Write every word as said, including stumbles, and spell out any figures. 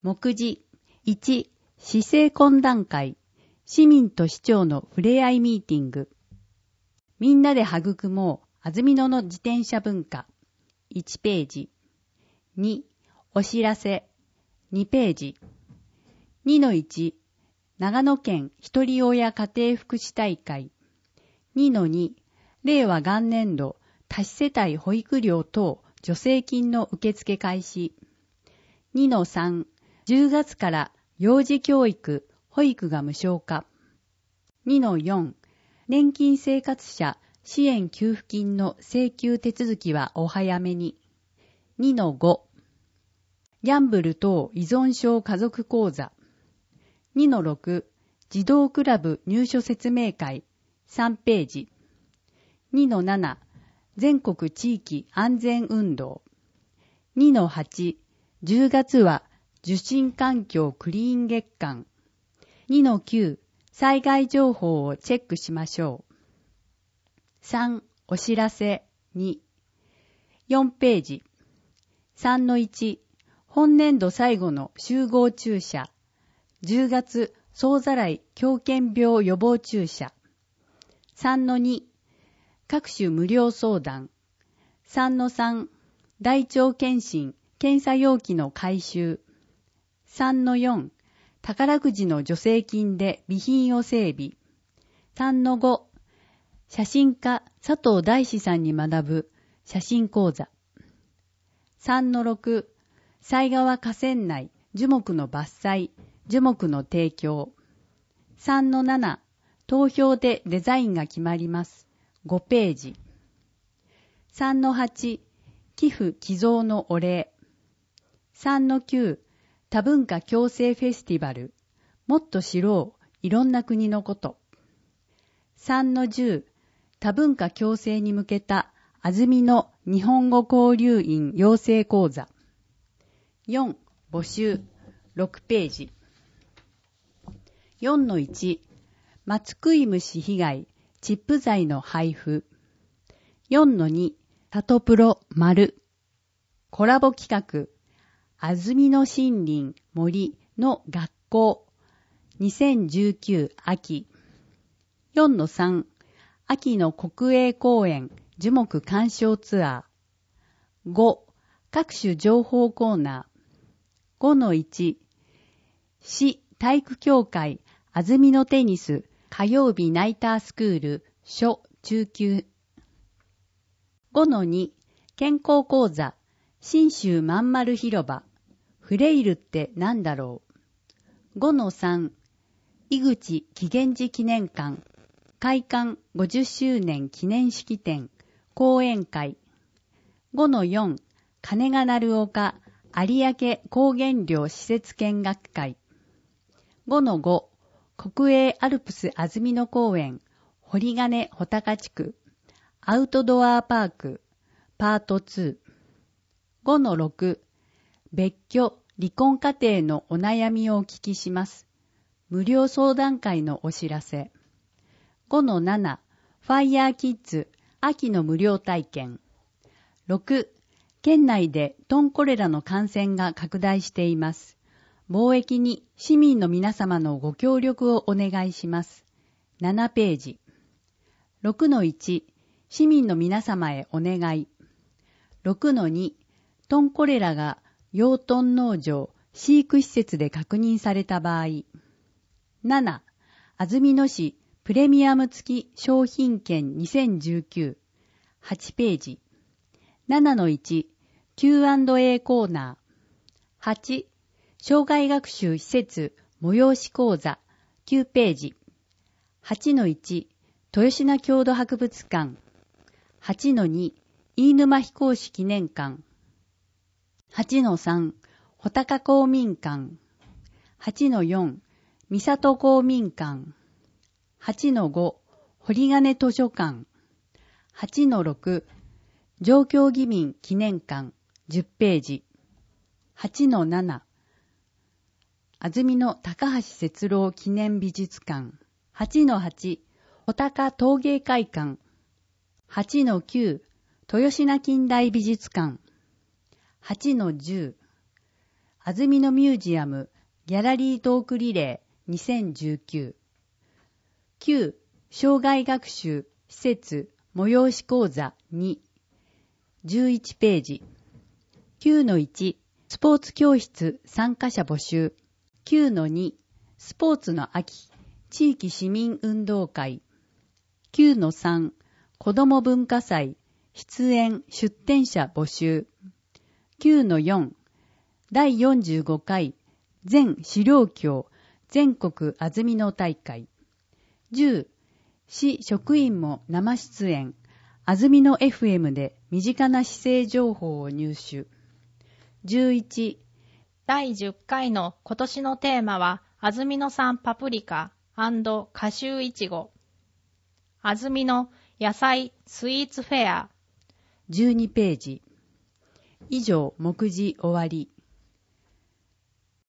目次いち、市政懇談会、市民と市長のふれあいミーティング。みんなで育もう、安曇野の自転車文化。いちページ。に、お知らせ。にページ。にのいち、長野県ひとり親家庭福祉大会。にのに、令和元年度多子世帯保育料等助成金の受付開始。にのさん、じゅうがつから幼児教育、保育が無償化。にのよん、年金生活者支援給付金の請求手続きはお早めに。にのご、ギャンブル等依存症家族講座。にのろく、児童クラブ入所説明会さんページ。にのなな、全国地域安全運動。にのはち、じゅうがつは受信環境クリーン月間。にのきゅう、災害情報をチェックしましょう。さん、お知らせ。に、よんページ。さんのいち、本年度最後の集合注射。じゅうがつ総ざらい狂犬病予防注射。さんのに、各種無料相談。さんのさん、大腸検診、検査容器の回収。さんのよん、宝くじの助成金で備品を整備。さんのご、写真家佐藤大志さんに学ぶ写真講座。さんのろく、犀川河川内樹木の伐採、樹木の提供。さんのなな、投票でデザインが決まります。ごページ。さんのはち、寄付寄贈のお礼。さんのきゅう、多文化共生フェスティバル。もっと知ろう、いろんな国のこと。さんのじゅう、多文化共生に向けた安曇野日本語交流員養成講座。よん、募集。ろくページ。よんのいち、松食い虫被害、チップ剤の配布。よんのに、里プロ丸。コラボ企画、安曇野森林森の学校。にせんじゅうきゅう秋。よんのさん、秋の国営公園樹木鑑賞ツアー。ご、各種情報コーナー。ごのいち、市体育協会安曇野テニス火曜日ナイタースクール初中級。ごのに、健康講座信州まんまる広場フレイルってなんだろう。ごのさん、井口紀元寺記念館開館ごじゅっしゅうねん記念式典講演会。ごのよん、鐘が鳴る丘有明高原寮施設見学会。ごのご、国営アルプス安曇野公園堀金穂高地区アウトドアパークパートツー。ごのろく、別居離婚家庭のお悩みをお聞きします。無料相談会のお知らせ。ごのなな、ファイヤーキッズ秋の無料体験。ろく、県内でトンコレラの感染が拡大しています。防疫に市民の皆様のご協力をお願いします。ななページ。ろくのいち、市民の皆様へお願い。ろくのに、トンコレラが養豚農場、飼育施設で確認された場合。なな、安曇野市プレミアム付き商品券にせんじゅうきゅう。はちページ。ななのいち、キューアンドエー コーナー。はち、障害学習施設催し講座きゅうページ。はちのいち、豊品郷土博物館。はちのに、飯沼飛行士記念館。はちのさん、穂高公民館。はちのよん、三郷公民館。はちのご、堀金図書館。はちのろく、上京義民記念館じゅっページ。はちのなな、安曇野高橋節郎記念美術館。はちのはち、穂高陶芸会館。はちのきゅう、豊品近代美術館。はちのじゅう、 安曇野ミュージアムギャラリートークリレーにせんじゅうきゅう。きゅう、障害学習施設催し講座に。じゅういちページ。きゅうのいち、スポーツ教室参加者募集。きゅうのに、スポーツの秋、地域市民運動会。きゅうのさん、子ども文化祭、出演出展者募集。きゅうのよん、だいよんじゅうごかい全資料協全国安曇野大会。じゅう、市職員も生出演、安曇野 エフエム で身近な市政情報を入手。じゅういち、 だいじゅっかいの今年のテーマは、安曇野産パプリカ&夏秋いちご。安曇野野菜スイーツフェア。 じゅうにページ。以上、目次終わり。